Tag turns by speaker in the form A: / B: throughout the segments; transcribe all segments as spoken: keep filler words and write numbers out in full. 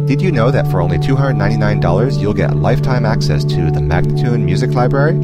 A: Did you know that for only two hundred ninety-nine dollars you'll get lifetime access to the Magnatune Music Library?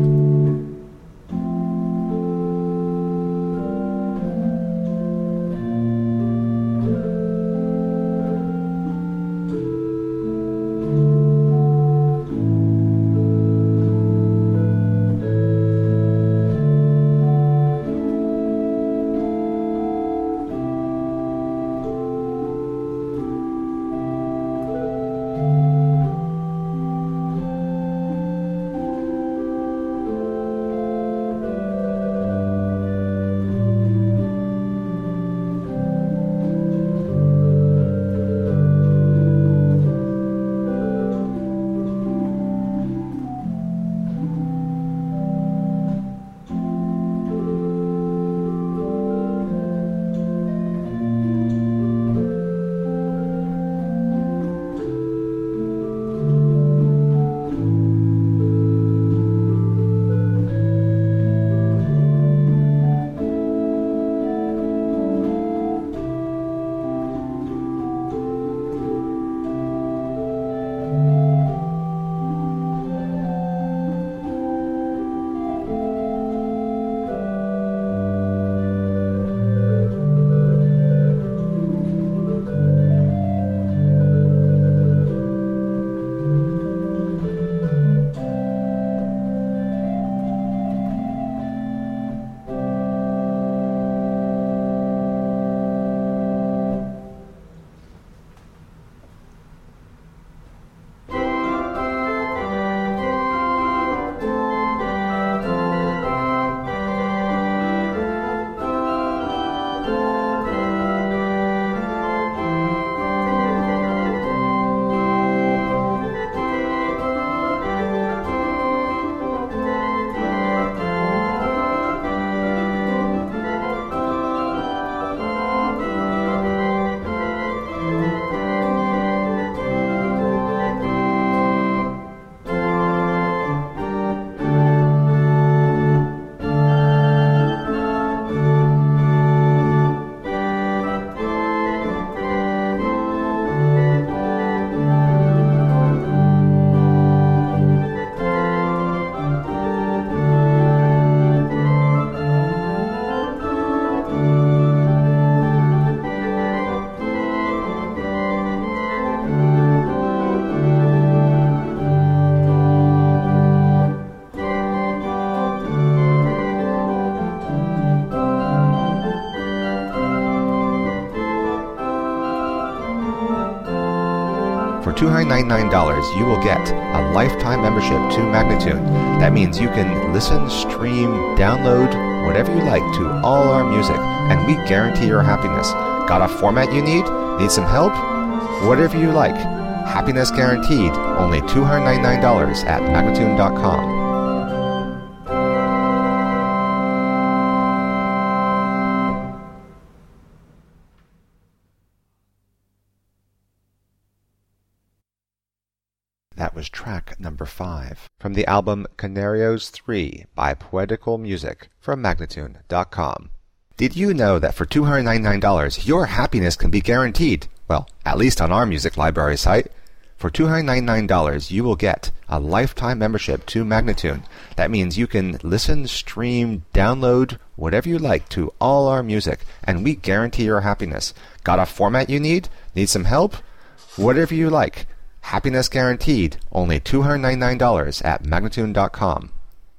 A: For two hundred ninety-nine dollars, you will get a lifetime membership to Magnatune. That means you can listen, stream, download, whatever you like to all our music, and we guarantee your happiness. Got a format you need? Need some help? Whatever you like. Happiness guaranteed. Only two hundred ninety-nine dollars at Magnatune dot com. That was track number five from the album Canarios three by Poetical Music from Magnatune dot com. Did you know that for two hundred ninety-nine dollars your happiness can be guaranteed? Well, at least on our music library site. For two hundred ninety-nine dollars you will get a lifetime membership to Magnatune. That means you can listen, stream, download, whatever you like to all our music, and we guarantee your happiness. Got a format you need? Need some help? Whatever you like. Happiness guaranteed. Only two hundred ninety-nine dollars at Magnatune dot com.